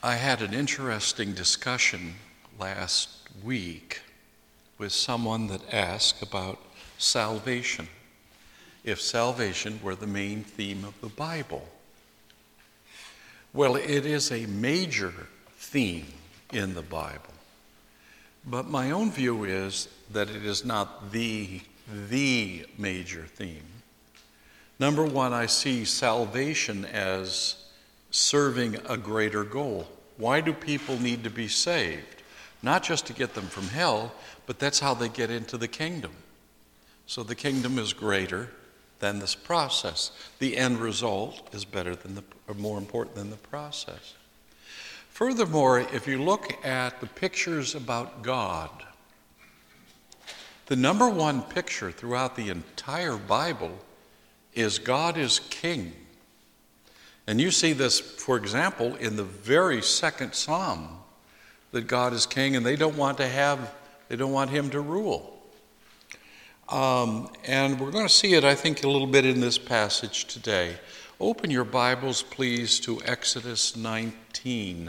I had an interesting discussion last week with someone that asked about salvation, if salvation were the main theme of the Bible. Well, it is a major theme in the Bible, but my own view is that it is not the major theme. Number one, I see salvation as serving a greater goal. Why do people need to be saved? Not just to get them from hell, but that's how they get into the kingdom. So the kingdom is greater than this process. The end result is better than or more important than the process. Furthermore, if you look at the pictures about God, the number one picture throughout the entire Bible is God is king. And you see this, for example, in the very second Psalm, that God is king and they don't want him to rule. And we're going to see it, I think, a little bit in this passage today. Open your Bibles, please, to Exodus 19.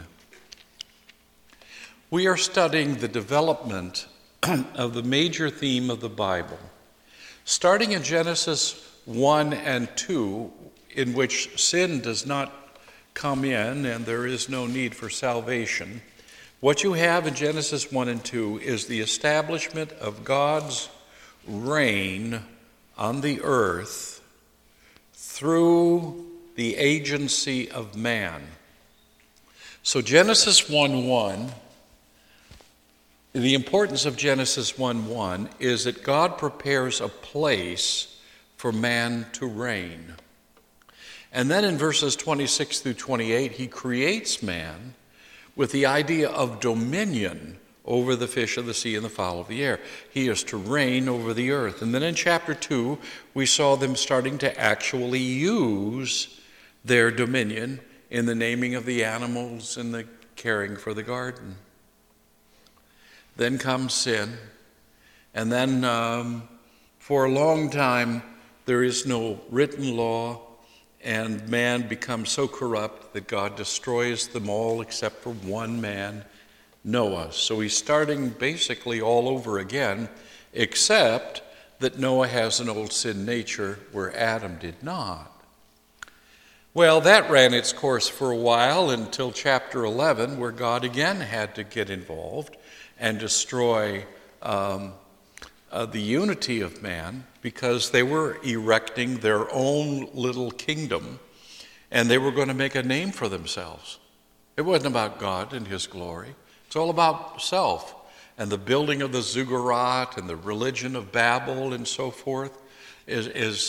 We are studying the development of the major theme of the Bible. Starting in Genesis 1 and 2, in which sin does not come in and there is no need for salvation. What you have in Genesis 1 and 2 is the establishment of God's reign on the earth through the agency of man. So Genesis 1:1, the importance of Genesis 1:1 is that God prepares a place for man to reign. And then in verses 26 through 28, he creates man with the idea of dominion over the fish of the sea and the fowl of the air. He is to reign over the earth. And then in chapter 2, we saw them starting to actually use their dominion in the naming of the animals and the caring for the garden. Then comes sin. And then for a long time, there is no written law. And man becomes so corrupt that God destroys them all except for one man, Noah. So he's starting basically all over again, except that Noah has an old sin nature where Adam did not. Well, that ran its course for a while until chapter 11, where God again had to get involved and destroy the unity of man, because they were erecting their own little kingdom and they were going to make a name for themselves. It wasn't about God and his glory. It's all about self and the building of the ziggurat and the religion of Babel and so forth is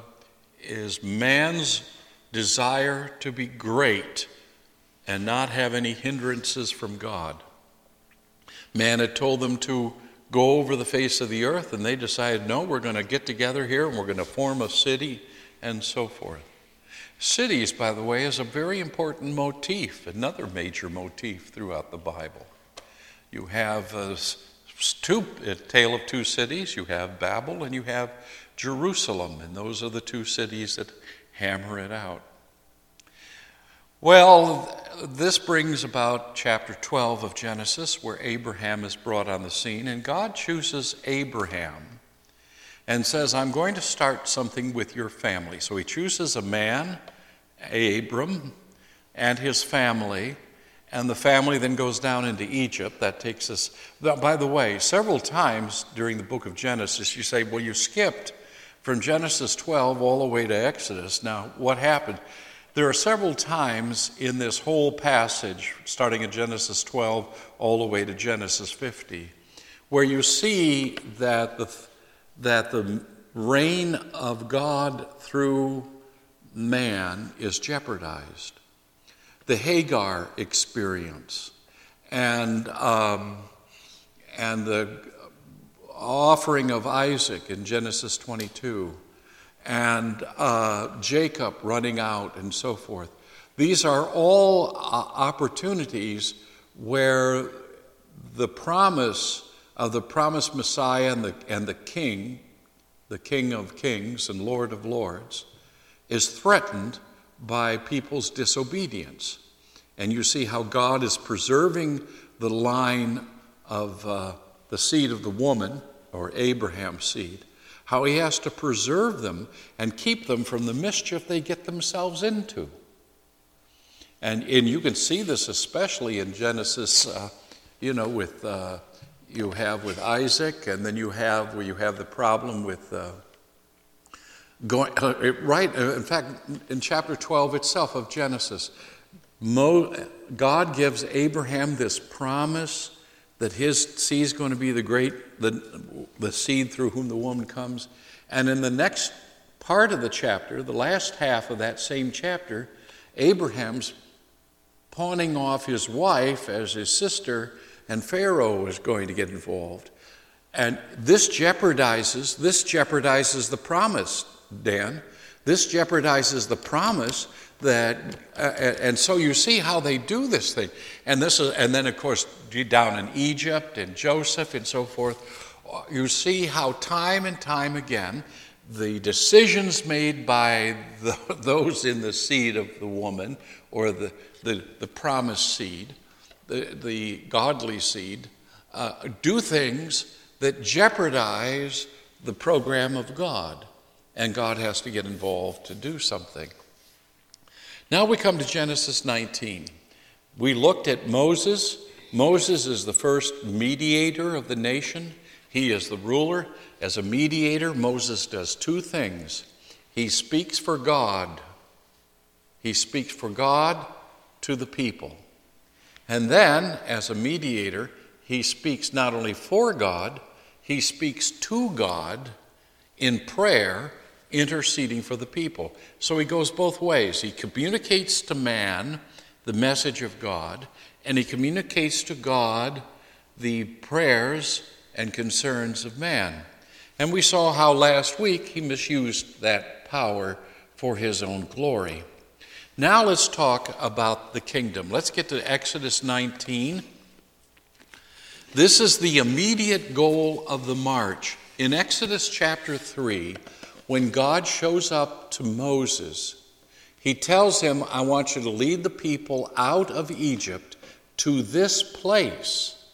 man's desire to be great and not have any hindrances from God. Man had told them to go over the face of the earth, and they decided, no, we're going to get together here and we're going to form a city and so forth. Cities, by the way, is a very important motif, another major motif throughout the Bible. You have a tale of two cities. You have Babel and you have Jerusalem, and those are the two cities that hammer it out. Well, this brings about chapter 12 of Genesis, where Abraham is brought on the scene, and God chooses Abraham and says, I'm going to start something with your family. So he chooses a man, Abram, and his family, and the family then goes down into Egypt. That takes us, by the way, several times during the book of Genesis, you say, well, you skipped from Genesis 12 all the way to Exodus. Now, what happened? There are several times in this whole passage, starting in Genesis 12 all the way to Genesis 50, where you see that the reign of God through man is jeopardized. The Hagar experience and the offering of Isaac in Genesis 22, and Jacob running out and so forth. These are all opportunities where the promise of the promised Messiah and the King of Kings and Lord of Lords, is threatened by people's disobedience. And you see how God is preserving the line of the seed of the woman, or Abraham's seed, how he has to preserve them and keep them from the mischief they get themselves into. And you can see this especially in Genesis, with you have with Isaac, and then you have the problem with in fact, in chapter 12 itself of Genesis, God gives Abraham this promise that his seed is going to be the seed through whom the woman comes. And in the next part of the chapter, the last half of that same chapter, Abraham's pawning off his wife as his sister, and Pharaoh is going to get involved. And this jeopardizes the promise, Dan. This jeopardizes the promise that, and so you see how they do this thing. And then of course down in Egypt and Joseph and so forth, you see how time and time again the decisions made by those in the seed of the woman, or the promised seed, the godly seed, do things that jeopardize the program of God. And God has to get involved to do something. Now we come to Genesis 19. We looked at Moses. Moses is the first mediator of the nation. He is the ruler. As a mediator, Moses does two things. He speaks for God. He speaks for God to the people. And then, as a mediator, he speaks not only for God, he speaks to God in prayer, interceding for the people. So he goes both ways. He communicates to man the message of God, and he communicates to God the prayers and concerns of man. And we saw how last week he misused that power for his own glory. Now let's talk about the kingdom. Let's get to Exodus 19. This is the immediate goal of the march. In Exodus chapter 3, when God shows up to Moses, he tells him, I want you to lead the people out of Egypt to this place,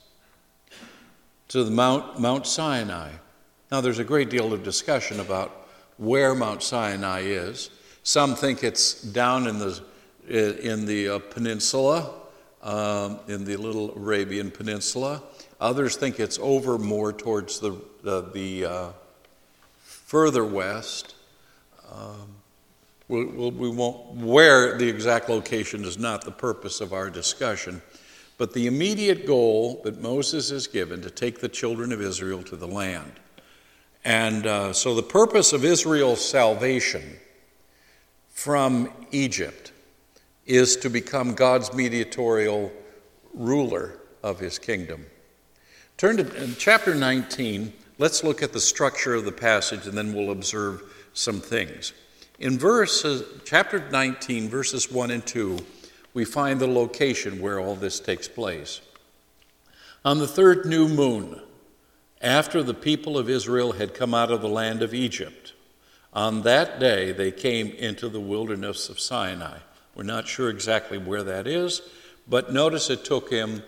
to the Mount Sinai. Now, there's a great deal of discussion about where Mount Sinai is. Some think it's down in the peninsula, in the little Arabian Peninsula. Others think it's over more towards the further west. We won't. Where the exact location is not the purpose of our discussion, but the immediate goal that Moses is given to take the children of Israel to the land. And so the purpose of Israel's salvation from Egypt is to become God's mediatorial ruler of his kingdom. Turn to chapter 19. Let's look at the structure of the passage, and then we'll observe some things. In chapter 19, verses 1 and 2, we find the location where all this takes place. On the third new moon, after the people of Israel had come out of the land of Egypt, on that day they came into the wilderness of Sinai. We're not sure exactly where that is, but notice it took them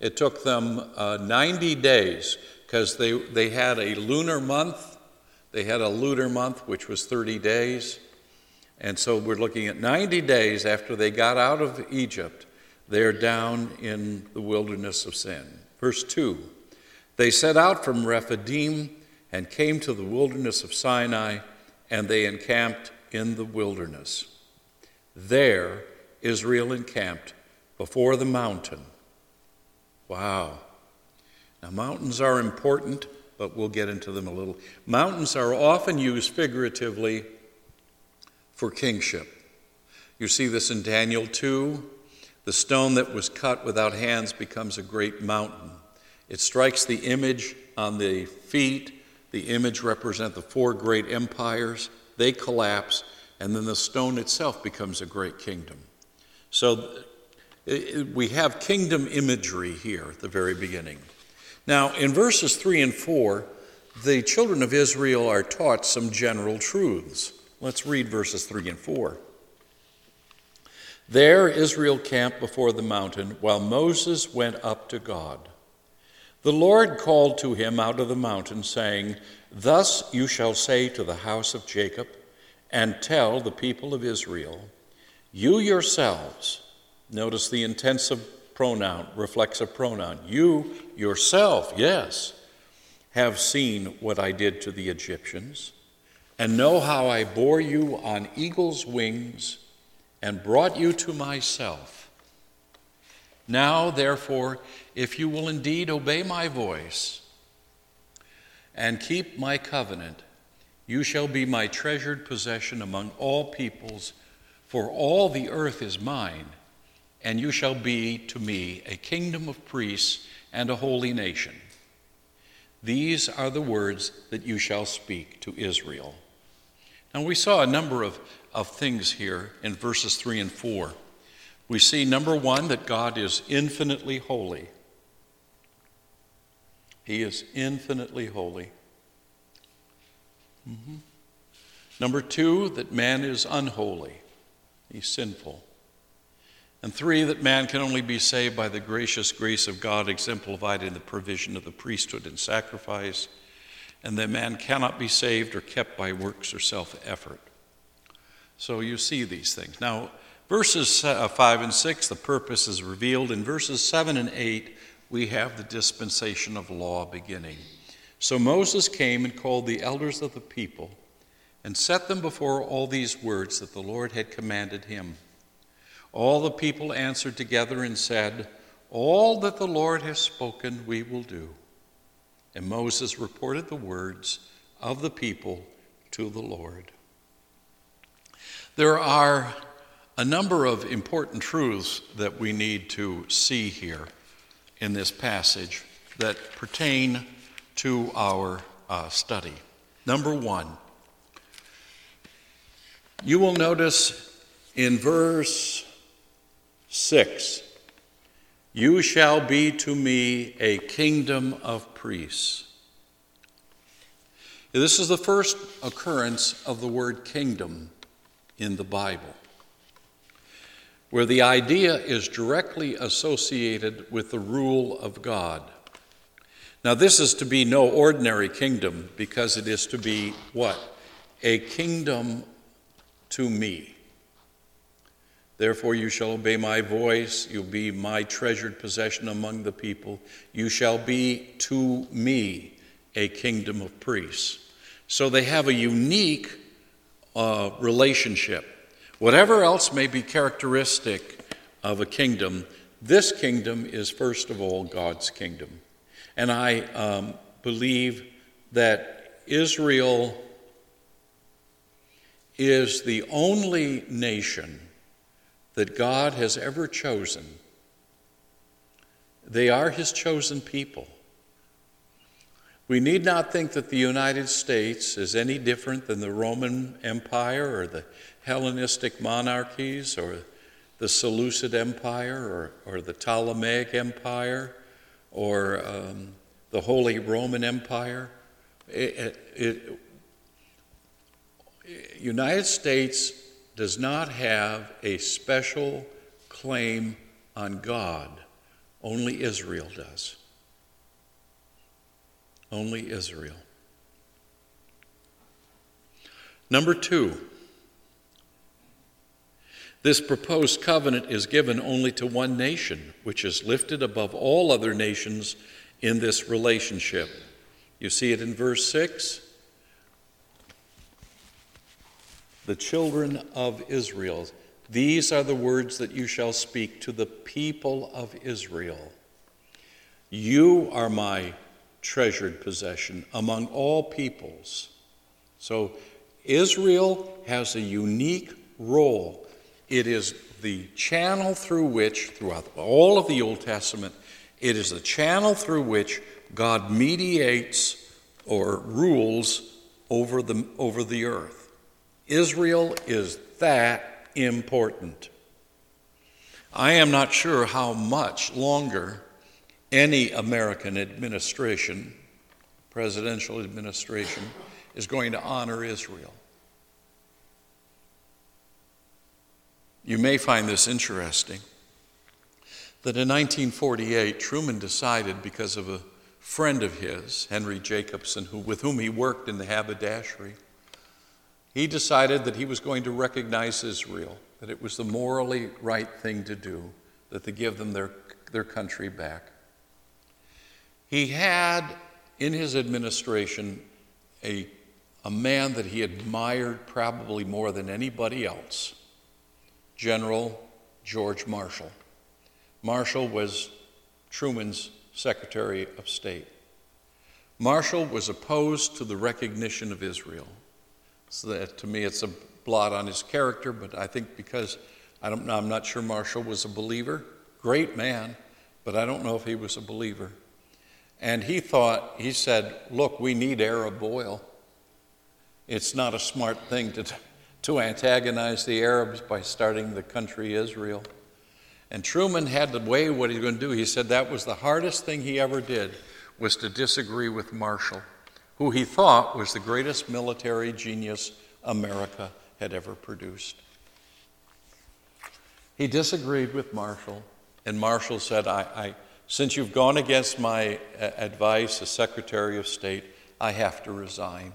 90 days, because they had a lunar month. They had a lunar month, which was 30 days. And so we're looking at 90 days after they got out of Egypt. They're down in the wilderness of Sin. Verse 2, they set out from Rephidim and came to the wilderness of Sinai, and they encamped in the wilderness. There Israel encamped before the mountain. Wow. Now, mountains are important, but we'll get into them a little. Mountains are often used figuratively for kingship. You see this in Daniel 2. The stone that was cut without hands becomes a great mountain. It strikes the image on the feet. The image represents the four great empires. They collapse, and then the stone itself becomes a great kingdom. So we have kingdom imagery here at the very beginning. Now, in verses 3 and 4, the children of Israel are taught some general truths. Let's read verses 3 and 4. There Israel camped before the mountain, while Moses went up to God. The Lord called to him out of the mountain, saying, Thus you shall say to the house of Jacob, and tell the people of Israel, you yourselves, notice the intensive pronoun, reflexive pronoun, you yourself, yes, have seen what I did to the Egyptians, and know how I bore you on eagle's wings and brought you to myself. Now, therefore, if you will indeed obey my voice and keep my covenant, you shall be my treasured possession among all peoples, for all the earth is mine, and you shall be to me a kingdom of priests and a holy nation. These are the words that you shall speak to Israel. Now we saw a number of things here in verses 3 and 4. We see, number one, that God is infinitely holy. He is infinitely holy. Number two, that man is unholy. He's sinful. And three, that man can only be saved by the gracious grace of God exemplified in the provision of the priesthood and sacrifice, and that man cannot be saved or kept by works or self-effort. So you see these things. Now, verses 5 and 6, the purpose is revealed. In verses 7 and 8, we have the dispensation of law beginning. So Moses came and called the elders of the people and set them before all these words that the Lord had commanded him. All the people answered together and said, All that the Lord has spoken we will do. And Moses reported the words of the people to the Lord. There are a number of important truths that we need to see here in this passage that pertain to our study. Number one, you will notice in verse 6, you shall be to me a kingdom of priests. This is the first occurrence of the word kingdom in the Bible, where the idea is directly associated with the rule of God. Now, this is to be no ordinary kingdom, because it is to be what? A kingdom to me. Therefore, you shall obey my voice. You'll be my treasured possession among the people. You shall be to me a kingdom of priests. So they have a unique relationship. Whatever else may be characteristic of a kingdom, this kingdom is first of all God's kingdom. And I believe that Israel is the only nation that God has ever chosen. They are his chosen people. We need not think that the United States is any different than the Roman Empire or the Hellenistic monarchies or the Seleucid Empire or the Ptolemaic Empire or the Holy Roman Empire. United States does not have a special claim on God. Only Israel does. Only Israel. Number two, this proposed covenant is given only to one nation, which is lifted above all other nations in this relationship. You see it in verse 6. The children of Israel. These are the words that you shall speak to the people of Israel. You are my treasured possession among all peoples. So Israel has a unique role. It is the channel through which, throughout all of the Old Testament, it is the channel through which God mediates or rules over the earth. Israel is that important. I am not sure how much longer any American administration, presidential administration, is going to honor Israel. You may find this interesting, that in 1948, Truman decided, because of a friend of his, Henry Jacobson, with whom he worked in the haberdashery, he decided that he was going to recognize Israel, that it was the morally right thing to do, that to give them their country back. He had in his administration a man that he admired probably more than anybody else, General George Marshall. Marshall was Truman's Secretary of State. Marshall was opposed to the recognition of Israel. So that, to me, it's a blot on his character, but I think because, I'm not sure Marshall was a believer. Great man, but I don't know if he was a believer. And he said, look, we need Arab oil. It's not a smart thing to antagonize the Arabs by starting the country Israel. And Truman had to weigh what he was going to do. He said that was the hardest thing he ever did, was to disagree with Marshall, who he thought was the greatest military genius America had ever produced. He disagreed with Marshall, and Marshall said, since you've gone against my advice as Secretary of State, I have to resign.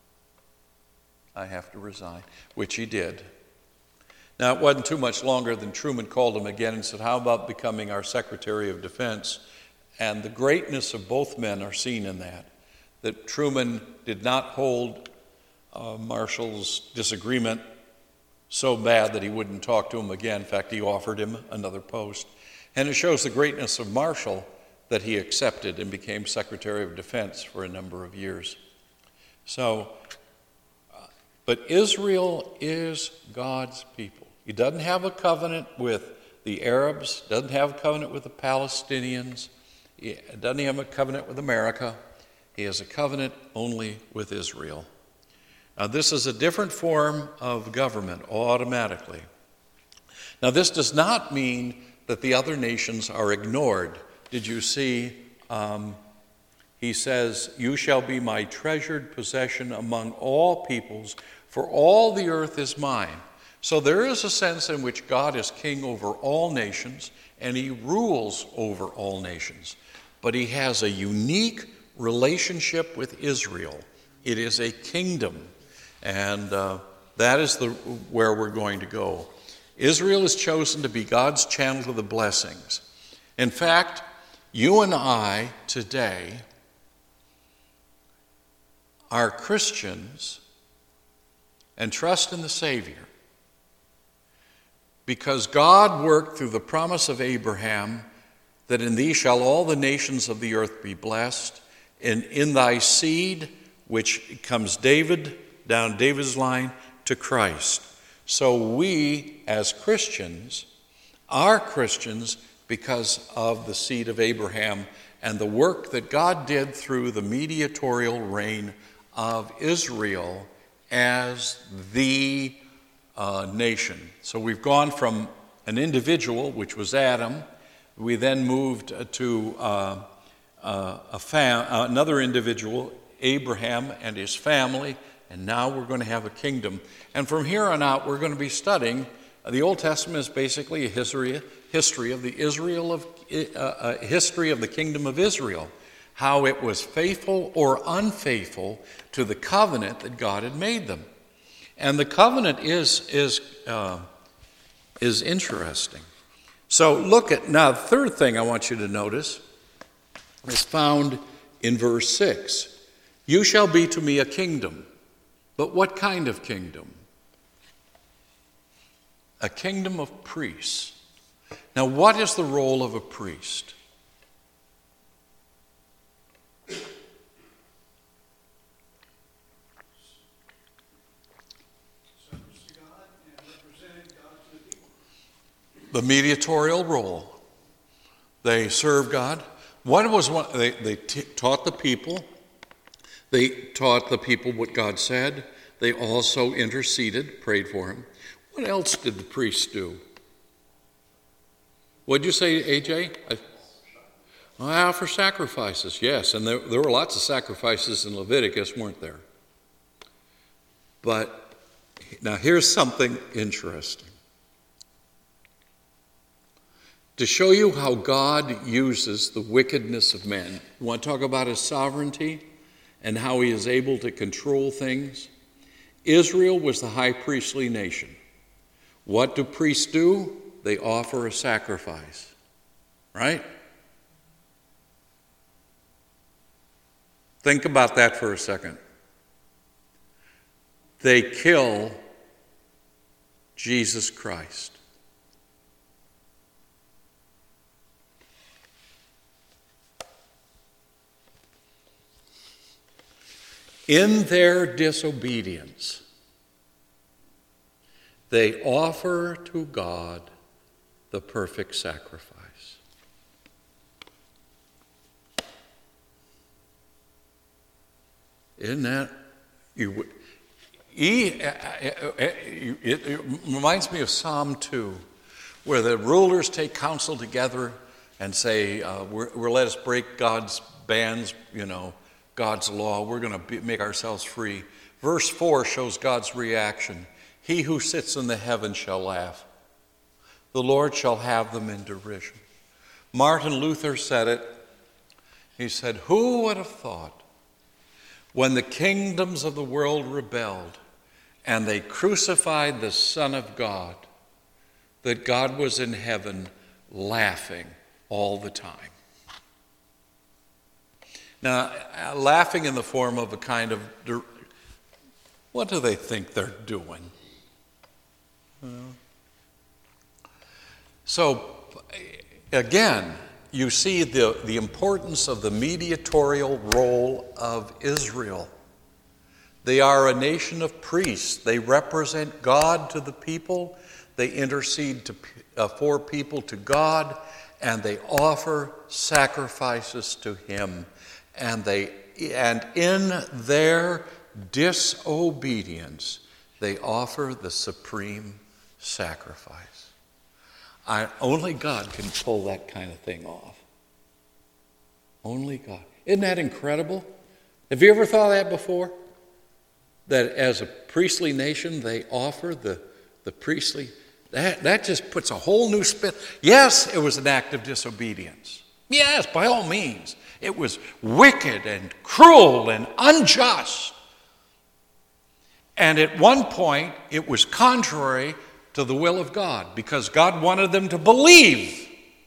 Which he did. Now, it wasn't too much longer than Truman called him again and said, how about becoming our Secretary of Defense? And the greatness of both men are seen in that Truman did not hold Marshall's disagreement so bad that he wouldn't talk to him again. In fact, he offered him another post. And it shows the greatness of Marshall that he accepted and became Secretary of Defense for a number of years. But Israel is God's people. He doesn't have a covenant with the Arabs, doesn't have a covenant with the Palestinians, he doesn't have a covenant with America. He has a covenant only with Israel. Now, this is a different form of government automatically. Now, this does not mean that the other nations are ignored. Did you see, he says, you shall be my treasured possession among all peoples, for all the earth is mine. So there is a sense in which God is king over all nations, and he rules over all nations. But he has a unique relationship with Israel. It is a kingdom, and that is where we're going to go. Israel is chosen to be God's channel to the blessings. In fact, you and I today are Christians and trust in the Savior because God worked through the promise of Abraham that in thee shall all the nations of the earth be blessed, and in thy seed, which comes down David's line, to Christ. So we, as Christians, are Christians because of the seed of Abraham and the work that God did through the mediatorial reign of Israel as the nation. So we've gone from an individual, which was Adam. We then moved to another individual, Abraham and his family, and now we're going to have a kingdom. And from here on out, we're going to be studying. The Old Testament is basically a history of the history of the kingdom of Israel, how it was faithful or unfaithful to the covenant that God had made them. And the covenant is interesting. So look at, now the third thing I want you to notice is found in verse 6. You shall be to me a kingdom. But what kind of kingdom? A kingdom of priests. Now, what is the role of a priest? The mediatorial role. They serve God. They taught the people. They taught the people what God said. They also interceded, prayed for him. What else did the priests do? What did you say, AJ? For sacrifices, yes. And there were lots of sacrifices in Leviticus, weren't there? But now here's something interesting. to show you how God uses the wickedness of men. You want to talk about his sovereignty and how he is able to control things? Israel was the high priestly nation. What do priests do? They offer a sacrifice, right? Think about that for a second. They kill Jesus Christ. In their disobedience, they offer to God the perfect sacrifice. Isn't that? It reminds me of Psalm 2, where the rulers take counsel together and say, let us break God's bans, God's law. We're going to make ourselves free. Verse 4 shows God's reaction. He who sits in the heavens shall laugh. The Lord shall have them in derision. Martin Luther said it. He said, who would have thought when the kingdoms of the world rebelled and they crucified the Son of God, that God was in heaven laughing all the time? Now, laughing in the form of a kind of, what do they think they're doing? So, again, you see the importance of the mediatorial role of Israel. They are a nation of priests. They represent God to the people. They intercede for people to God, and they offer sacrifices to Him. And in their disobedience, they offer the supreme sacrifice. Only God can pull that kind of thing off. Only God. Isn't that incredible? Have you ever thought of that before? That as a priestly nation, they offer the priestly. That just puts a whole new spin. Yes, it was an act of disobedience. Yes, by all means. It was wicked and cruel and unjust. And at one point, it was contrary to the will of God, because God wanted them to believe.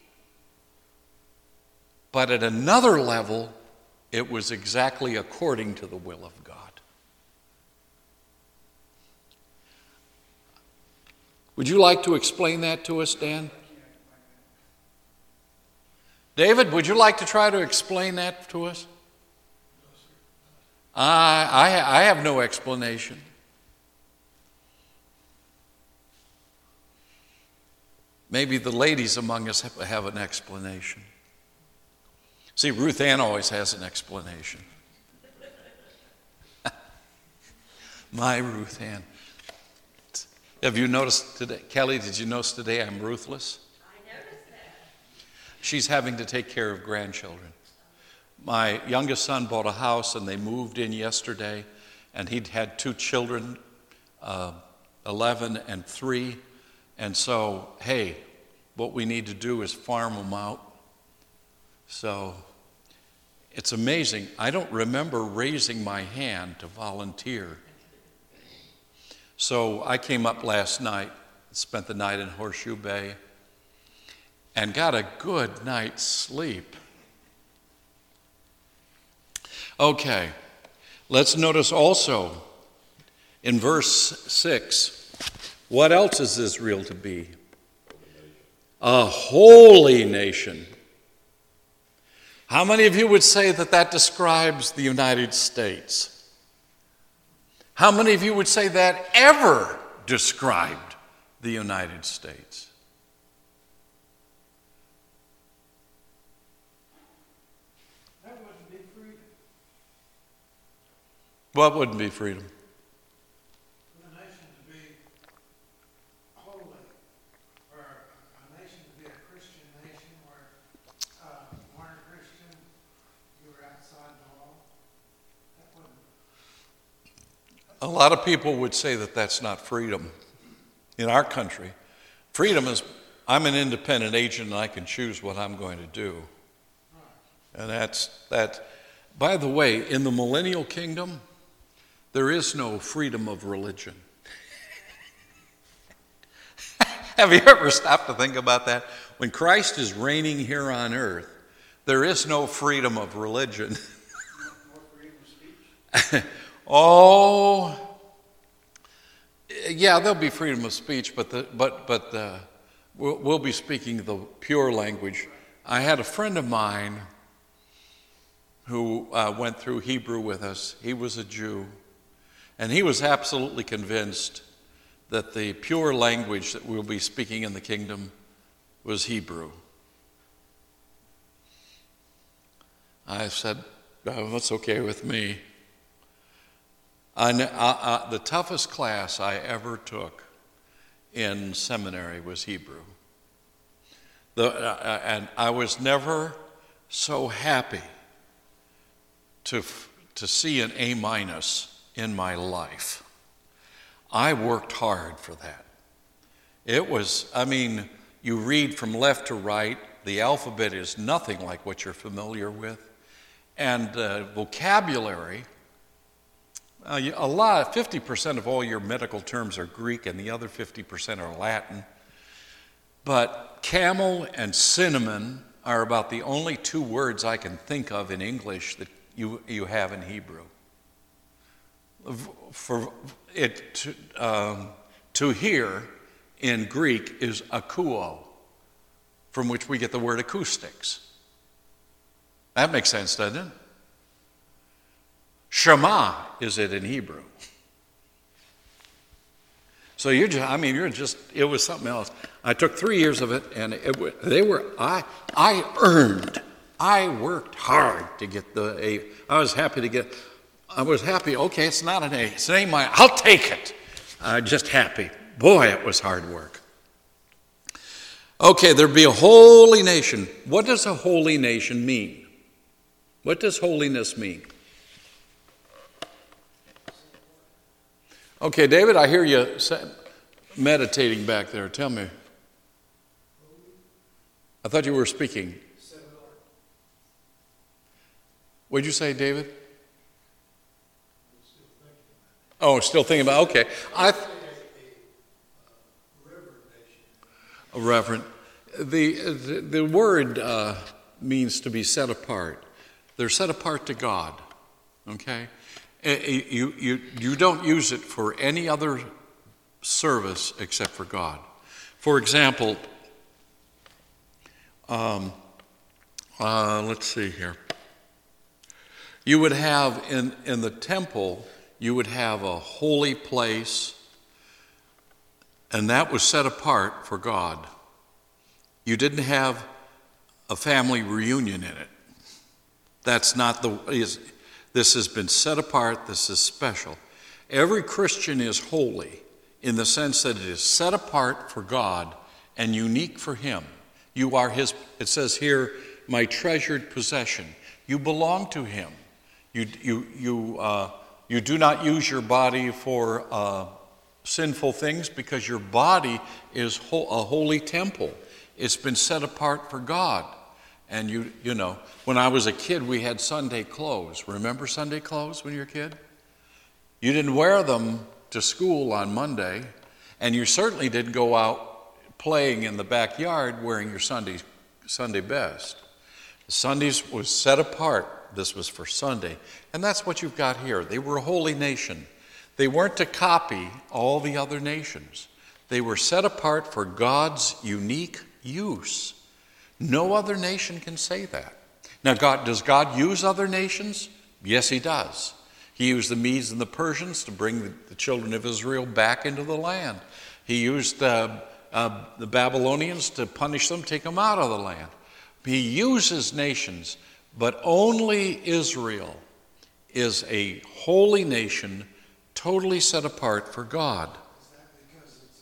But at another level, it was exactly according to the will of God. Would you like to explain that to us, Dan? David, would you like to try to explain that to us? I have no explanation. Maybe the ladies among us have an explanation. See, Ruth Ann always has an explanation. My Ruth Ann. Have you noticed today, Kelly, did you notice today I'm ruthless? I noticed that. She's having to take care of grandchildren. My youngest son bought a house and they moved in yesterday, and he'd had 2 children, 11 and 3. And so, hey, what we need to do is farm them out. So it's amazing. I don't remember raising my hand to volunteer. So I came up last night, spent the night in Horseshoe Bay, and got a good night's sleep. Okay, let's notice also in verse 6, what else is Israel to be? A holy nation. How many of you would say that that describes the United States? How many of you would say that ever described the United States? That wouldn't be freedom. What wouldn't be freedom? For the nation to be holy, or a nation to be a Christian nation where you weren't a Christian, you were outside the law. That wouldn't. A lot of people would say that that's not freedom in our country. Freedom is I'm an independent agent and I can choose what I'm going to do. And that's that. By the way, in the millennial kingdom, there is no freedom of religion. Have you ever stopped to think about that? When Christ is reigning here on earth, there is no freedom of religion. More freedom of speech? Oh, yeah, there'll be freedom of speech, but we'll be speaking the pure language. I had a friend of mine who went through Hebrew with us. He was a Jew, and he was absolutely convinced that the pure language that we'll be speaking in the kingdom was Hebrew. I said, oh, that's okay with me. The toughest class I ever took in seminary was Hebrew. And I was never so happy to see an A- in my life. I worked hard for that. It was, you read from left to right. The alphabet is nothing like what you're familiar with. And vocabulary, 50% of all your medical terms are Greek and the other 50% are Latin. But camel and cinnamon are about the only two words I can think of in English that you have in Hebrew. For it to hear in Greek is akouo, from which we get the word acoustics. That makes sense, doesn't it? Shema is it in Hebrew. So it was something else. I took 3 years of it, and I worked hard to get the A. I was happy, okay, it's not an A, it's an A-. I'll take it. Just happy. Boy, it was hard work. Okay, there'd be a holy nation. What does a holy nation mean? What does holiness mean? Okay, David, I hear you meditating back there. Tell me. I thought you were speaking. What did you say, David? Oh, still thinking about it. Okay. A reverend. The word means to be set apart. They're set apart to God. Okay? You don't use it for any other service except for God. For example, let's see here. You would have in the temple, you would have a holy place, and that was set apart for God. You didn't have a family reunion in it. That's not this has been set apart, this is special. Every Christian is holy in the sense that it is set apart for God and unique for Him. You are His, it says here, my treasured possession. You belong to Him. You do not use your body for sinful things because your body is a holy temple. It's been set apart for God. And you know, when I was a kid, we had Sunday clothes. Remember Sunday clothes when you were a kid? You didn't wear them to school on Monday, and you certainly didn't go out playing in the backyard wearing your Sunday best. Sundays was set apart. This was for Sunday. And that's what you've got here. They were a holy nation. They weren't to copy all the other nations. They were set apart for God's unique use. No other nation can say that. Now, does God use other nations? Yes, He does. He used the Medes and the Persians to bring the children of Israel back into the land. He used the Babylonians to punish them, take them out of the land. He uses nations, but only Israel is a holy nation, totally set apart for God. Is that because it's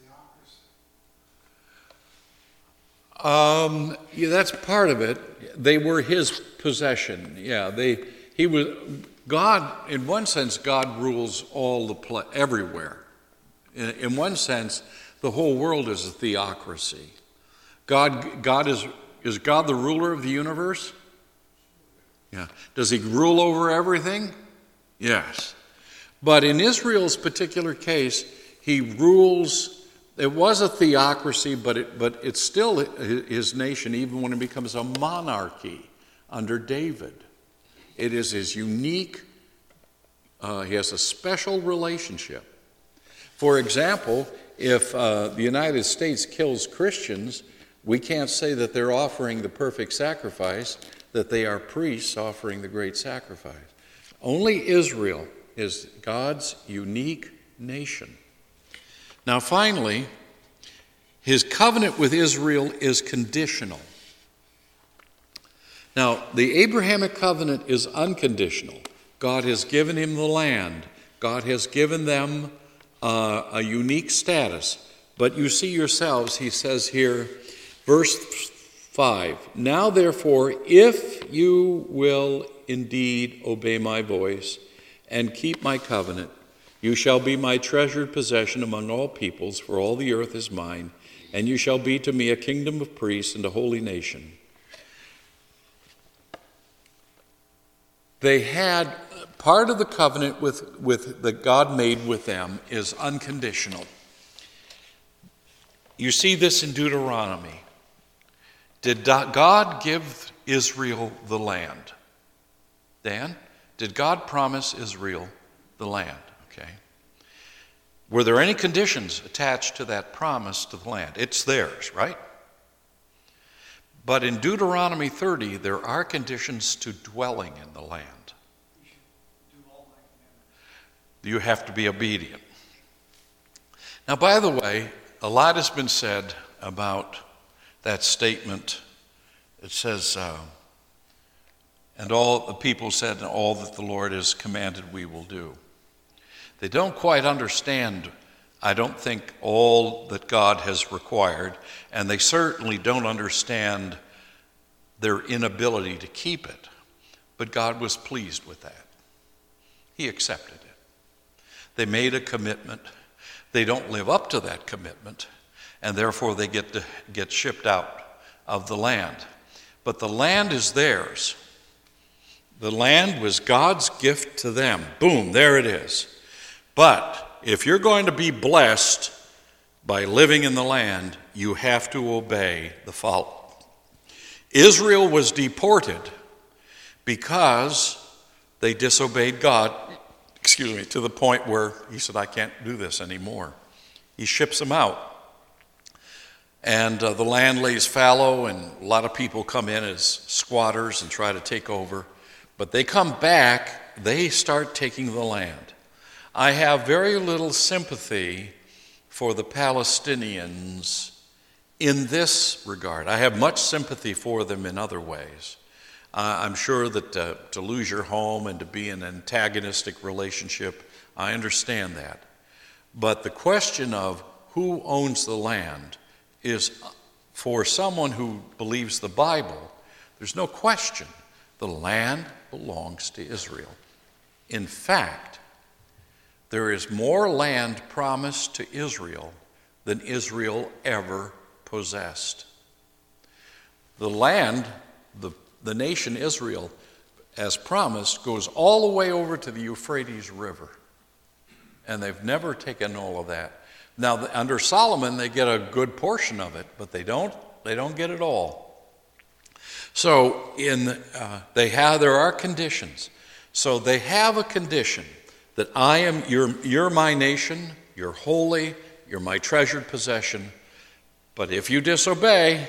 a theocracy? Yeah, that's part of it. They were His possession. Yeah, He was God. In one sense, God rules everywhere. In one sense, the whole world is a theocracy. God is God the ruler of the universe? Yeah. Does he rule over everything? Yes. But in Israel's particular case, he rules. It was a theocracy, but it's still his nation, even when it becomes a monarchy under David. It is his unique, he has a special relationship. For example, if the United States kills Christians, we can't say that they're offering the perfect sacrifice, that they are priests offering the great sacrifice. Only Israel is God's unique nation. Now finally, his covenant with Israel is conditional. Now, the Abrahamic covenant is unconditional. God has given him the land. God has given them a unique status. But you see yourselves, he says here, verse 5, now therefore, if you will indeed obey my voice and keep my covenant, you shall be my treasured possession among all peoples, for all the earth is mine, and you shall be to me a kingdom of priests and a holy nation. They had part of the covenant that God made with them is unconditional. You see this in Deuteronomy. Did God give Israel the land? Dan, did God promise Israel the land? Okay. Were there any conditions attached to that promise to the land? It's theirs, right? But in Deuteronomy 30, there are conditions to dwelling in the land. You have to be obedient. Now, by the way, a lot has been said about that statement. It says, and all the people said, and all that the Lord has commanded we will do. They don't quite understand, I don't think, all that God has required, and they certainly don't understand their inability to keep it. But God was pleased with that. He accepted it. They made a commitment. They don't live up to that commitment, and therefore they get shipped out of the land. But the land is theirs. The land was God's gift to them. Boom, there it is. But if you're going to be blessed by living in the land, you have to obey the following. Israel was deported because they disobeyed God, to the point where he said, I can't do this anymore. He ships them out. And the land lays fallow, and a lot of people come in as squatters and try to take over. But they come back, they start taking the land. I have very little sympathy for the Palestinians in this regard. I have much sympathy for them in other ways. I'm sure that to lose your home and to be in an antagonistic relationship, I understand that. But the question of who owns the land is, for someone who believes the Bible, there's no question the land belongs to Israel. In fact, there is more land promised to Israel than Israel ever possessed. The land, the nation Israel, as promised, goes all the way over to the Euphrates River. And they've never taken all of that. Now, under Solomon, they get a good portion of it, but they don't get it all. So there are conditions. So they have a condition that you're my nation, you're holy, you're my treasured possession, but if you disobey,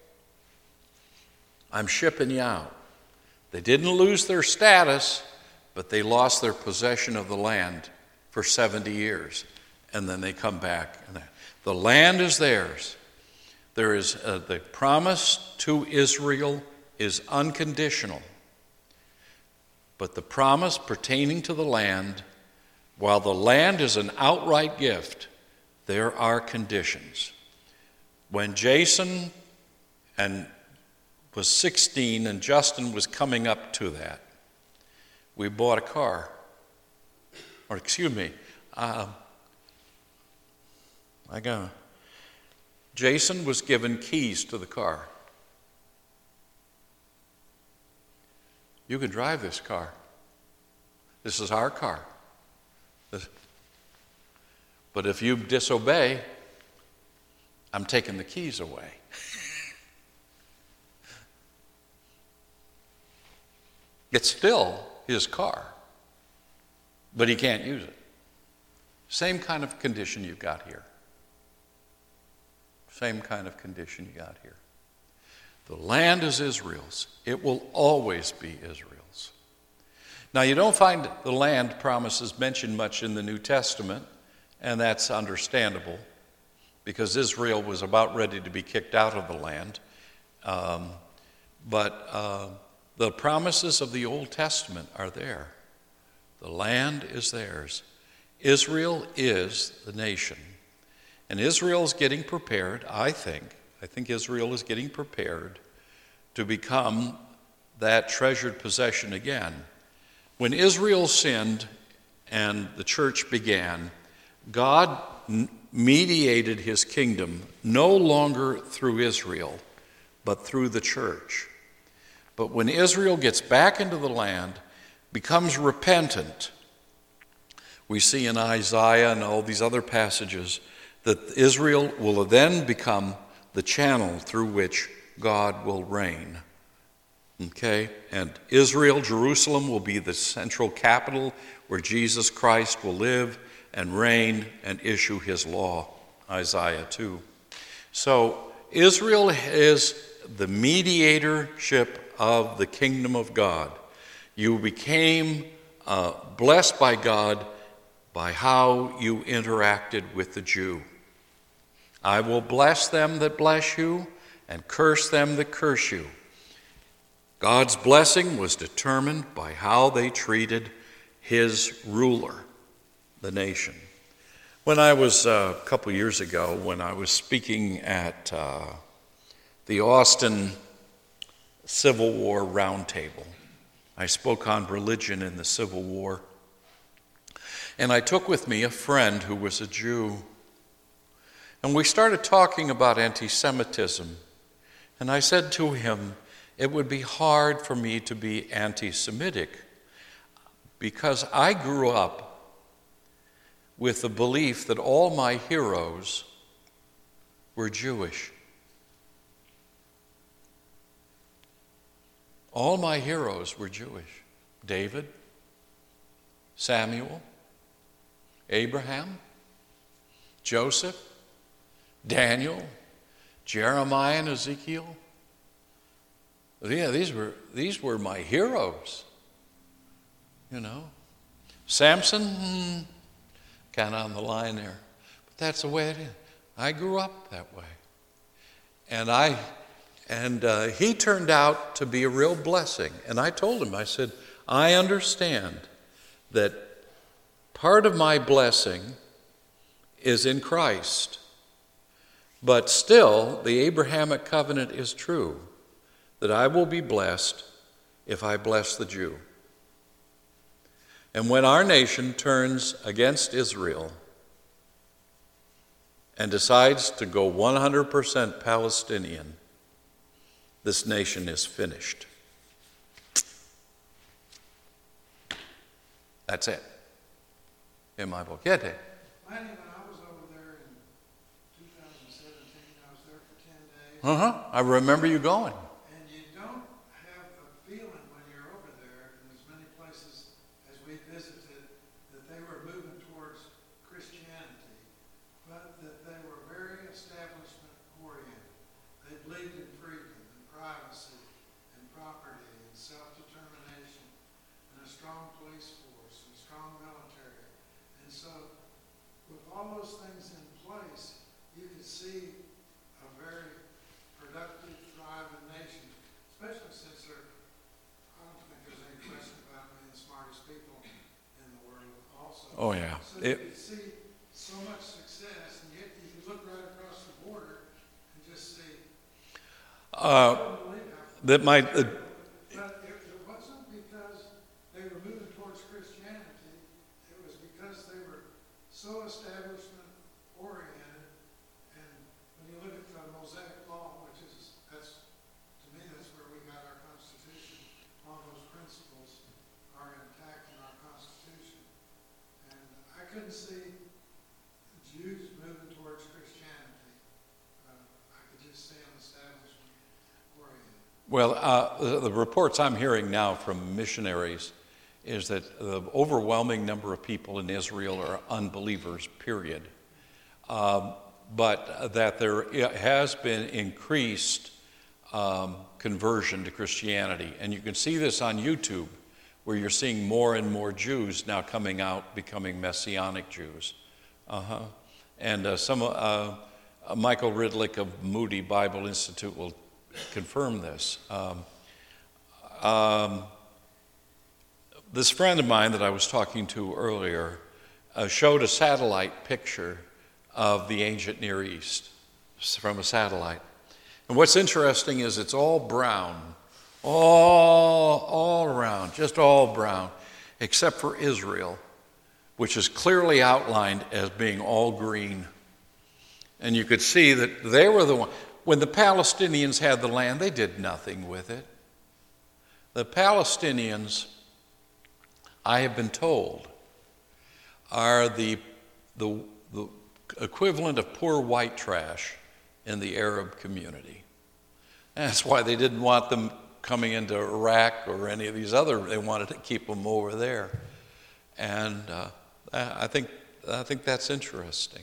I'm shipping you out. They didn't lose their status, but they lost their possession of the land for 70 years. And then they come back. The land is theirs. There is the promise to Israel is unconditional. But the promise pertaining to the land, while the land is an outright gift, there are conditions. When Jason was 16 and Justin was coming up to that, we bought a car. Jason was given keys to the car. You can drive this car. This is our car. But if you disobey, I'm taking the keys away. It's still his car, but he can't use it. Same kind of condition you got here. Same kind of condition you got here. The land is Israel's. It will always be Israel's. Now, you don't find the land promises mentioned much in the New Testament, and that's understandable because Israel was about ready to be kicked out of the land. But the promises of the Old Testament are there. The land is theirs. Israel is the nation. And Israel's getting prepared, I think Israel is getting prepared to become that treasured possession again. When Israel sinned and the church began, God mediated his kingdom no longer through Israel, but through the church. But when Israel gets back into the land, becomes repentant, we see in Isaiah and all these other passages that Israel will then become the channel through which God will reign. Okay? And Israel, Jerusalem, will be the central capital where Jesus Christ will live and reign and issue his law. Isaiah 2. So Israel is the mediatorship of the kingdom of God. You became blessed by God by how you interacted with the Jew. I will bless them that bless you and curse them that curse you. God's blessing was determined by how they treated his ruler, the nation. When I was, a couple years ago, when I was speaking at the Austin Civil War Roundtable, I spoke on religion in the Civil War. And I took with me a friend who was a Jew. And we started talking about anti-Semitism. And I said to him, it would be hard for me to be anti-Semitic because I grew up with the belief that all my heroes were Jewish. All my heroes were Jewish. David, Samuel, Abraham, Joseph, Daniel, Jeremiah and Ezekiel. Yeah, these were my heroes. You know. Samson, kind of on the line there. But that's the way it is. I grew up that way. And he turned out to be a real blessing. And I told him, I said, I understand that part of my blessing is in Christ. But still, the Abrahamic covenant is true, that I will be blessed if I bless the Jew. And when our nation turns against Israel and decides to go 100% Palestinian, this nation is finished. That's it. In my book. Yeah, Dave. When I was over there in 2017, I was there for 10 days. I remember you going. And you don't have a feeling when you're over there, in as many places as we visited, that they were moving towards Christianity, but that they were very establishment oriented. They believed in freedom and privacy and property and self-determination and a strong police force and strong military. And so with all those things in place, you could see a very productive, thriving nation, especially since I don't think there's any question about being the smartest people in the world also. Oh, yeah. So you could see so much success, and yet you could look right across the border and just see. That might... But it wasn't because they were moving towards Christianity. It was because they were so establishment oriented. And when you look at Well, the reports I'm hearing now from missionaries is that the overwhelming number of people in Israel are unbelievers, period. But that there has been increased conversion to Christianity. And you can see this on YouTube, where you're seeing more and more Jews now coming out, becoming Messianic Jews. And Michael Ridlick of Moody Bible Institute will confirm this. This friend of mine that I was talking to earlier showed a satellite picture of the ancient Near East from a satellite. And what's interesting is it's all brown, all around, just all brown, except for Israel, which is clearly outlined as being all green. And you could see that they were the one. When the Palestinians had the land, they did nothing with it. The Palestinians, I have been told, are the equivalent of poor white trash in the Arab community. That's why they didn't want them coming into Iraq or any of these other, they wanted to keep them over there. And I think that's interesting.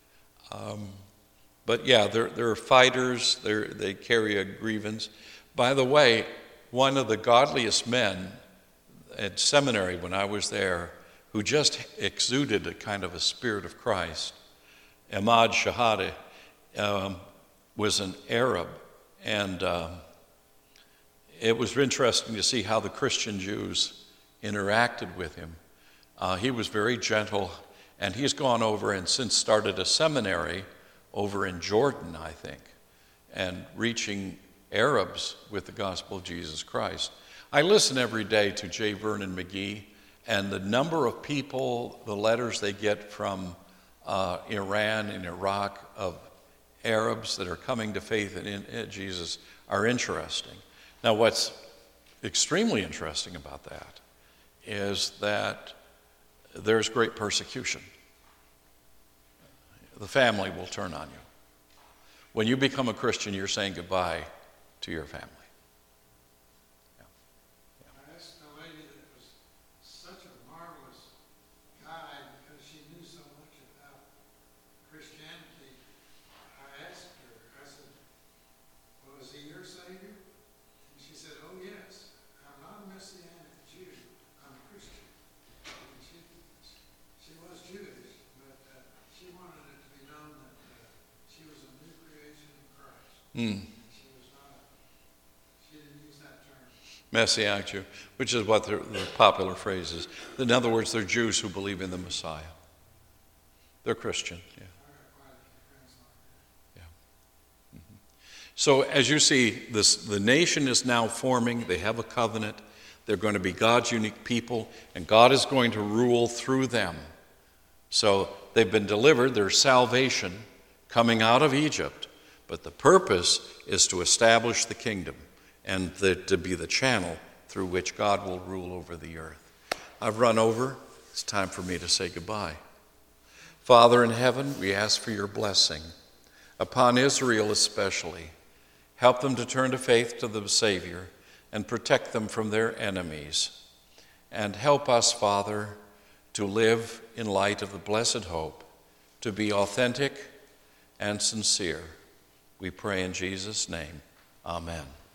But yeah, they're fighters, they carry a grievance. By the way, one of the godliest men at seminary when I was there, who just exuded a kind of a spirit of Christ, Ahmad Shahade, was an Arab. And it was interesting to see how the Christian Jews interacted with him. He was very gentle, and he's gone over and since started a seminary over in Jordan, I think, and reaching Arabs with the gospel of Jesus Christ. I listen every day to J. Vernon McGee, and the number of people, the letters they get from Iran and Iraq of Arabs that are coming to faith in Jesus are interesting. Now, what's extremely interesting about that is that there's great persecution. The family will turn on you. When you become a Christian, you're saying goodbye to your family. I asked a lady that was such a marvelous guide because she knew so much about Christianity. I asked her, I said, well, is he your Savior? And she said, oh yes, I'm not a Messianic Jew, I'm a Christian. And she was Jewish, but she wanted it to be known that she was a new creation in Christ. She was not, she didn't use that term. Messianic Jew, which is what the popular phrase is. In other words, they're Jews who believe in the Messiah. They're Christian, yeah. So as you see, the nation is now forming. They have a covenant. They're going to be God's unique people, and God is going to rule through them. So they've been delivered. There's salvation coming out of Egypt. But the purpose is to establish the kingdom and to be the channel through which God will rule over the earth. I've run over. It's time for me to say goodbye. Father in heaven, we ask for your blessing upon Israel especially. Help them to turn to faith to the Savior and protect them from their enemies. And help us, Father, to live in light of the blessed hope, to be authentic and sincere. We pray in Jesus' name. Amen.